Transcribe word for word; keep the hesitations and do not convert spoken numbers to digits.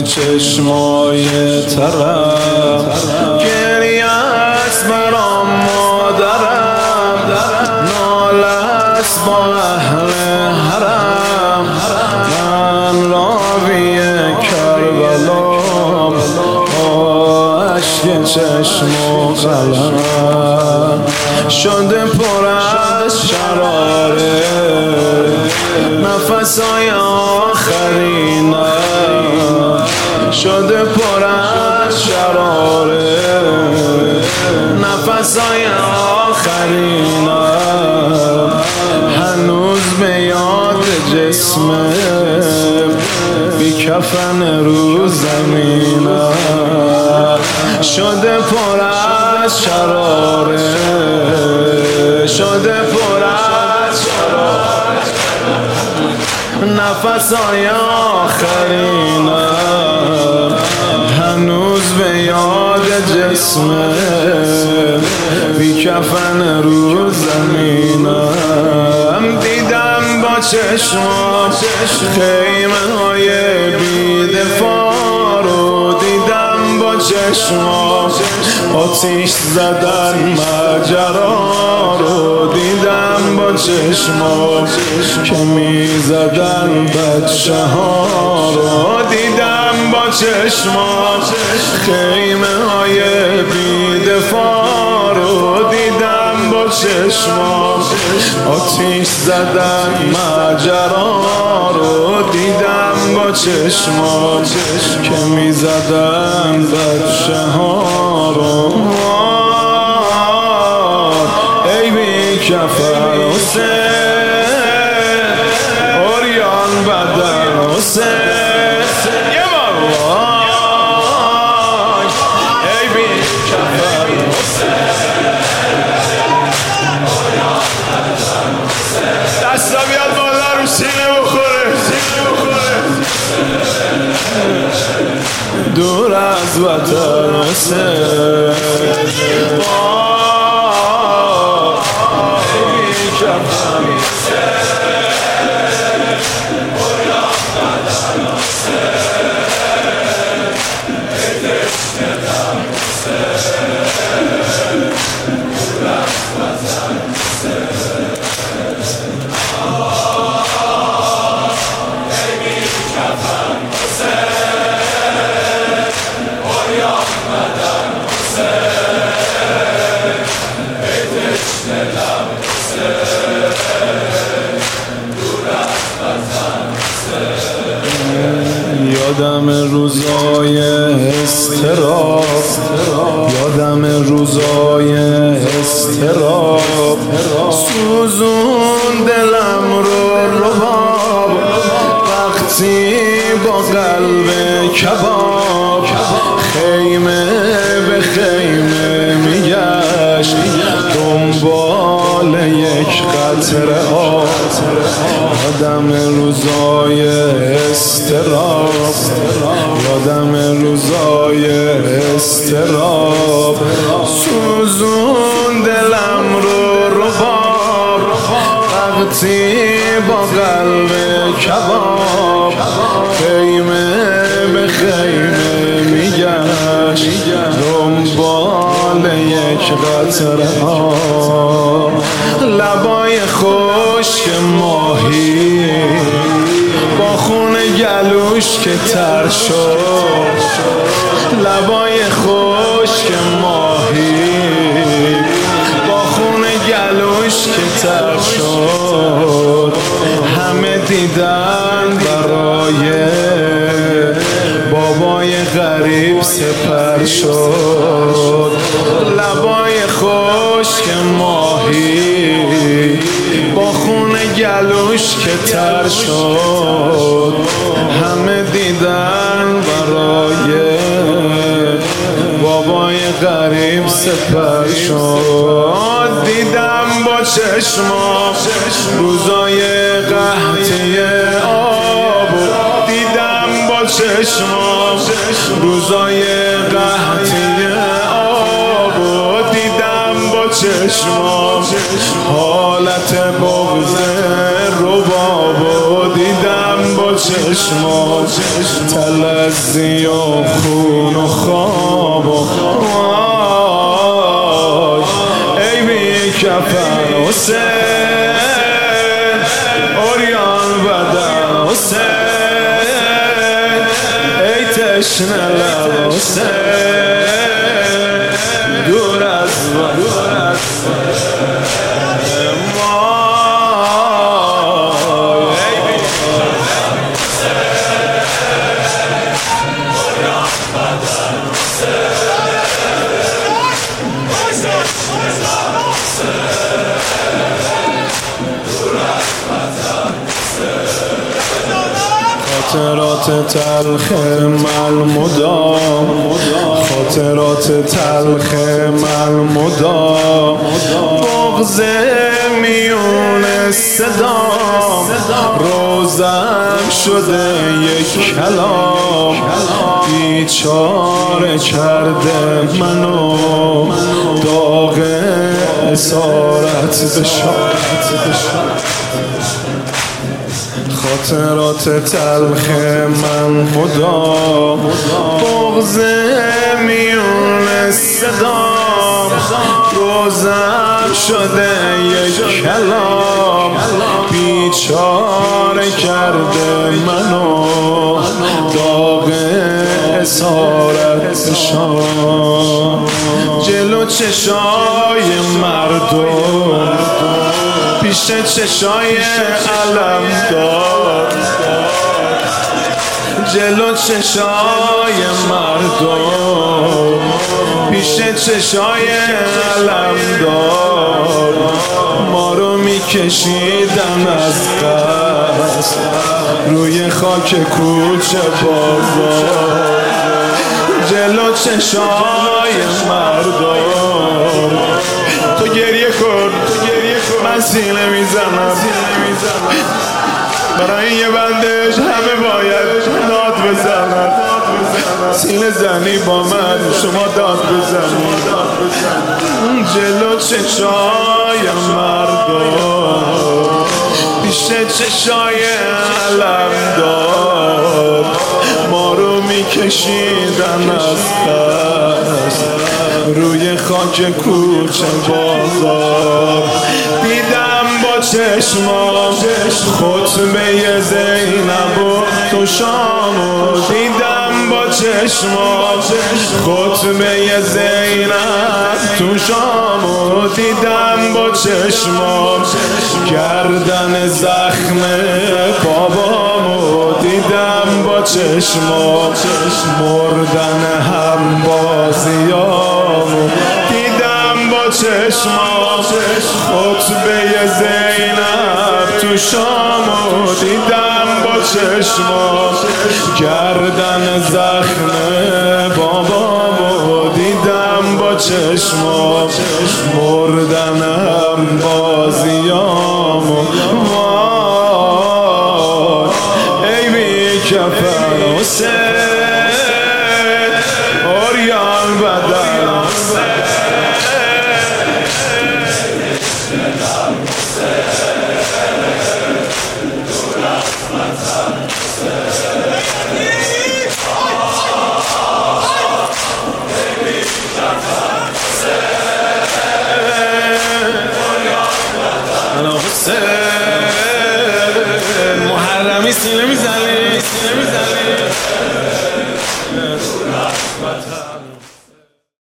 چشمای ترم، گریه است برام مادرم، ناله است با اهل حرم. من راوی کربلام با اشک چشم و قلم، شده پر از شراره نفسای آخرینم، شده پر از شراره نفسای آخرینم. هنوز به یاد جسمم بی کفن رو زمینم، شده پر از شراره، شده پر از شراره نفسای آخرینم. هنوز به یاد جسمم بی کفن رو زمینم. دیدم با چشمم خیمه های بی دفاع رو، دیدم با چشمم آتیش زدن ماجرا رو، دیدم با چشمم که می زدن بچه ها رو، دیدم با چشمم خیمه های بی دفاع رو، دیدم با چشمم آتیش زدن ماجرا رو، دیدم با چشمم که می زدن بچه ها رو. ای بی کفن حسین، اوریان بدن حسین، یه بار وای. ای بی کفن حسین، اوریان بدن حسین، دستا بیاد بالا رو سینه بخوره، سینه بخوره. دور از وطن حسین، یادم روزای استراب، یادم روزای استراب، سوزون دلم رو رباب، وقتی با قلب کباب خیمه به خیمه میگشت دنبال یک قطره آب. یادم روزای استراب، یادم روزای استراب، سوزون دلم رو رباب، وقتی با قلب کباب خیمه به خیمه میگشت دنبال یک قطره آب. لبای خشک ماهی با خون گلوش که تر شد، لبای خشک ماهی با خون گلوش که تر شد. همه دیدن برای بابای غریب سپر شد، لبای خشک ماهی با خون گلوش که تر شد. همه دیدن برای بابای غریب سپر شد. دیدم با چشمام روزای قحطی آب، دیدم با چشمام روزای قحطی آب، دیدم با چشمام حالت بغض رباب، دیدم با چشما تلذی و خون و خواب و ای بی کفن حسین اوریان بدن حسین ای تشنه لب حسین دور از من خاطرات تلخ من مدام خاطرات تلخ من مدام بغض میون صدام روزم شده یک کلام بیچاره کرده منو داغ اسارت بشارت خاطرات تلخ من مدام بغض میون صدام روزم شده یک کلام بیچاره کرده منو داغ اسارت شام جلو چشای مردم پیش چشای علم دار جلو چشای مردم پیش چشای علم دار ما رو میکشیدن از قصد روی خاک کوچه بازار جلو چشای مردم تو گریه کن من سینه میزنم برای یه بندش همه باید داد بزنن سینه زنی با من شما داد بزنی جلو چشای مردم پیش چشای علم دار ما رو میکشیدن از قصد روی خاک کوچه بازار دیدم با چشمام خطبه زینب و تو شامو دیدم با چشمام خطبه زینب تو شامو دیدم با چشمام گردن زخم بابامو دیدم با چشمام مردن هم بازیامو دیدم با چشمام خطبه زینب تو شامو دیدم با چشمام گردن زخم بابامو دیدم با چشمام مردن هم بازیامو وای ای بی کفن حسین